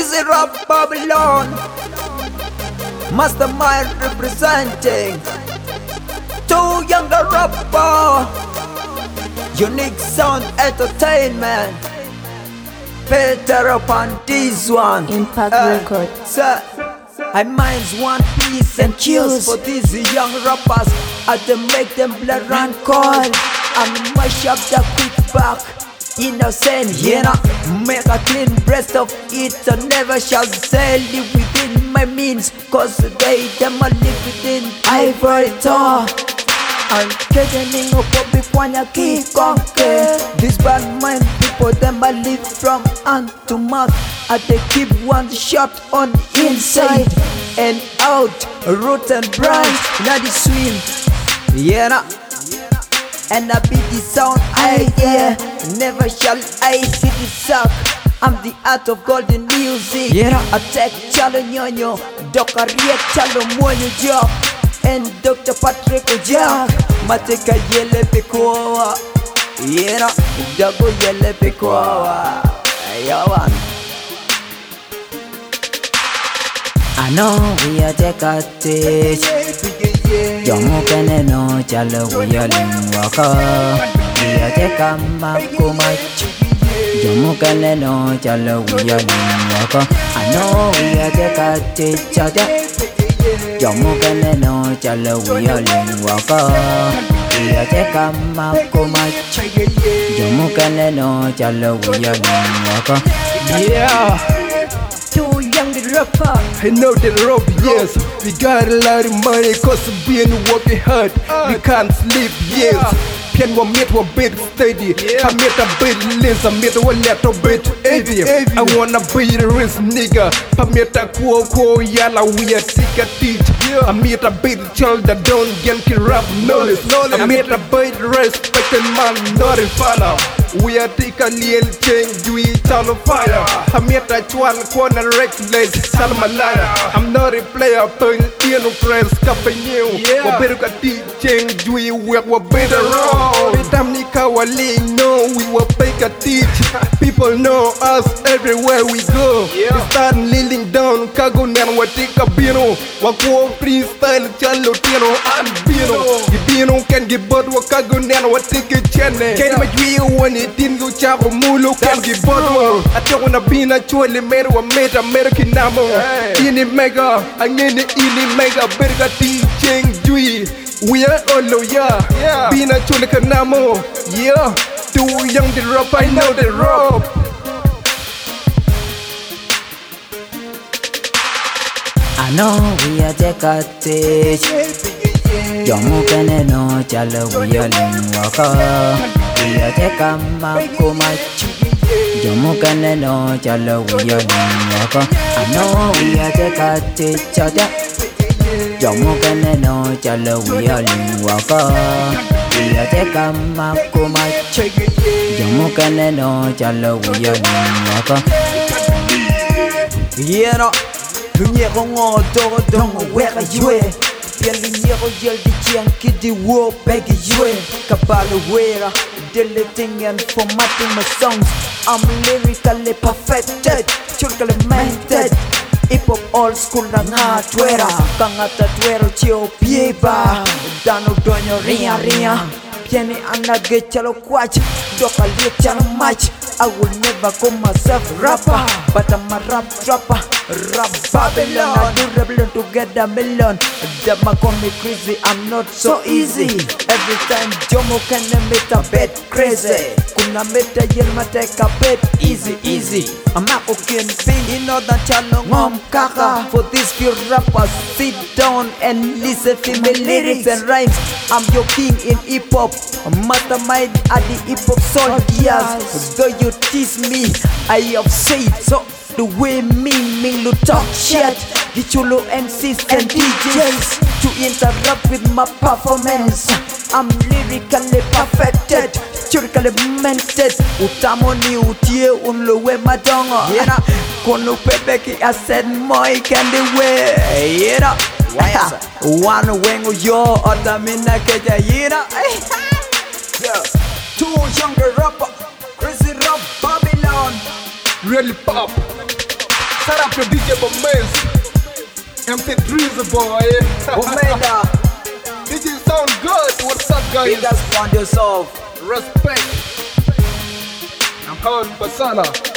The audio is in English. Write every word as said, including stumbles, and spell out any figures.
Crazy Rap Babylon, Mastermind representing two younger rapper, Unique Sound Entertainment. Better upon this one. Impact uh, Record. Sir, I minds one piece and kills for these young rappers. I to make them blood run cold. I mash up the quick back. Innocent, you know, make a clean breast of it. I never shall sell it within my means, cause they them a live within ivory tower. I'm getting up before I keep conquer. This bad mind people them a live from hand to mouth. And they keep one shot on inside and out, root and branch, now the swim, yeah nah. And I be the sound I hear, never shall I see the suck. I'm the art of golden music, yeah I take chalo nyonyo, Doctor Riek chalo mwenye job, and Doctor Patrick Ojak, mateka yele pekwa, yeah dago yele pekwa, yawan. I know we are take a stage. Young can no chalo we are in waka. We are take a makumach. Young can no chalo we are in waka. I know we are take a stage. Young can no chalo we are in waka. We are take a makumach. Young can no chalo we are in waka. Yeah. Two young rapper. I know the rope, yes. We got a lot of money cause we been working hard. We can't sleep, yes. Pian wa meet wa bit steady. I met a bit less, I met a little bit heavy. I wanna be the rich nigga. I met a quo quo yalla we a sick a teach. I met a bit child that don't get rap knowledge. I met a bit respected man, not a follow. We are take a little change, we turn on fire. I met a one corner reckless, Salmalaya. I'm not a player, but in no press, capping you. We're better got teaching, we work, we're better wrong. Tamnika Wali, no, we will make a teach. People know us everywhere we go. We start kneeling down, Kago Nan, we take a bino. Wako freestyle, Chalo Tino, and Bino. The Bino can give but Wakago Nan, we take a channel. Can my dream when it didn't go chavo mulu, can give but I don't wanna be naturally made or made American number. In the mega, I need the in mega, better teaching, Dewey. We are all loyal, yeah. Being a chulakanamo, yeah. Too young the rope, I know the rope. I know we are take a stage. Young can no chalo we are in waka. We are take a makumach. Young can no chalo we are in waka. I know we are take a stage. Young can no chalo we are in waka. We are take a makumach. Young can no chalo we are in waka. Yeah no. Dunia kongo dogo dongo weka yue. Pian linyero yel di chiang kidi wo beg yue. Kabalo wera, deleting and formatting my songs. I'm lyrically perfected, churkally mented. Hip hop old school na nga tuera. Kangata tuero chio pieba. Dano donyo ria ria. Piani anage chalo kwach. Doka liet chalo match. I will never call myself rapper, but I'm a rap rapper. Rap Babylon, I do rebellion to get a million. Them a call me crazy, I'm not so easy. Every time Jomo can make a bed crazy. Kuna meta yen ma take a bed easy easy. I'm a cooking thing in order chalo ngom kaka. For these few rappers, sit down and listen to me lyrics and rhymes. I'm your king in hip hop, mastermind at the hip hop soldiers. Though you tease me, I have said so. The way me, me lo talk shit. Get you low M Cs and D Js to interrupt with my performance. I'm lyrically perfected, lyrically mented. Utamoni utie unlowe madongo. Yeah, kono pepe ki I said moi candy way. Yeah, one wengo yo otamina keja yira. Yeah, two younger rapper, Crazy Rap Babylon. Really pop. Shout out to D J Bomez, M C Drizzy boy. Omega, D J sound good. What's up, guys? big as find yourself. Respect. I'm calling Basana.